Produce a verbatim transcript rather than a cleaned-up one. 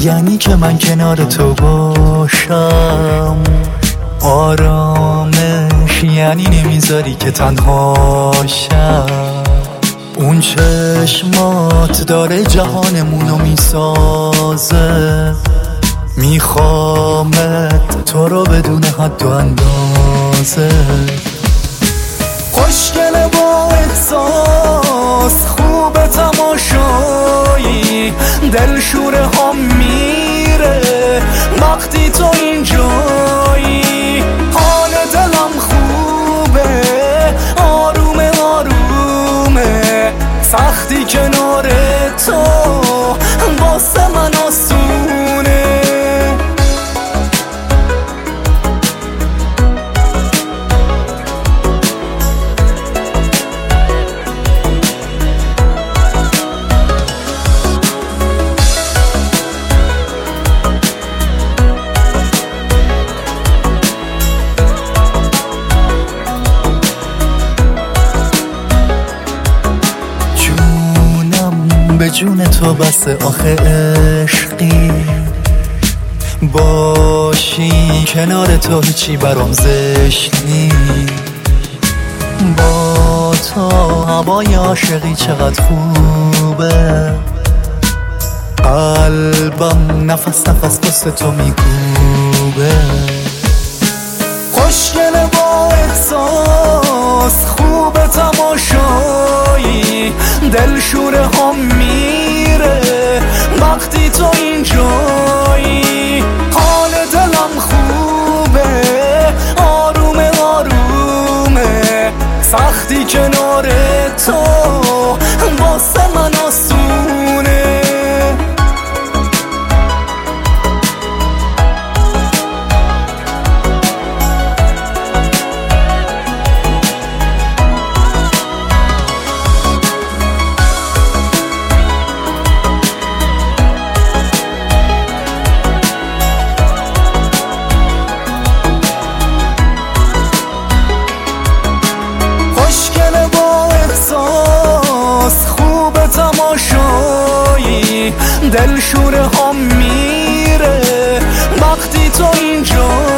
یعنی که من کنار تو باشم آرامش، یعنی نمیذاری که تنهاشم. اون چشمات داره جهانمونو میسازه، میخوامت تو رو بدون حد و اندازه. خوشگله با احساس، خوب تماشایی، دل شوره ها میره وقتی تو اینجایی. حال دلم خوبه، آرومه آرومه، سختی کنار تو واسه من آسونه. به جون تو بسه آخه عشقی، باشی کنار تو هیچی برام زشت نی. با تو هوای عاشقی چقدر خوبه، قلبم نفس نفس پست تو میکوبه. خوشگله با احساس، خوب تماشایی، دل شوره ها میره وقتی تو اینجایی. حال دلم خوبه، آرومه آرومه، سختی کنار تو واسه من آسونه. تماشایی، دل شوره ها میره وقتی تو اینجا